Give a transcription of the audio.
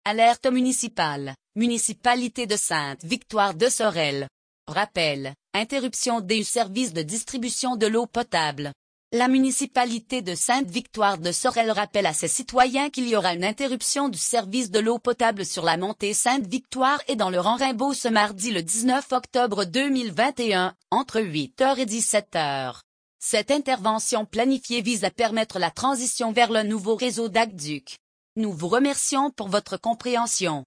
Alerte municipale, municipalité de Sainte-Victoire de Sorel. Rappel, interruption des services de distribution de l'eau potable. La municipalité de Sainte-Victoire de Sorel rappelle à ses citoyens qu'il y aura une interruption du service de l'eau potable sur la montée Sainte-Victoire et dans le rang Rimbaud ce mardi le 19 octobre 2021, entre 8h et 17h. Cette intervention planifiée vise à permettre la transition vers le nouveau réseau d'aqueduc. Nous vous remercions pour votre compréhension.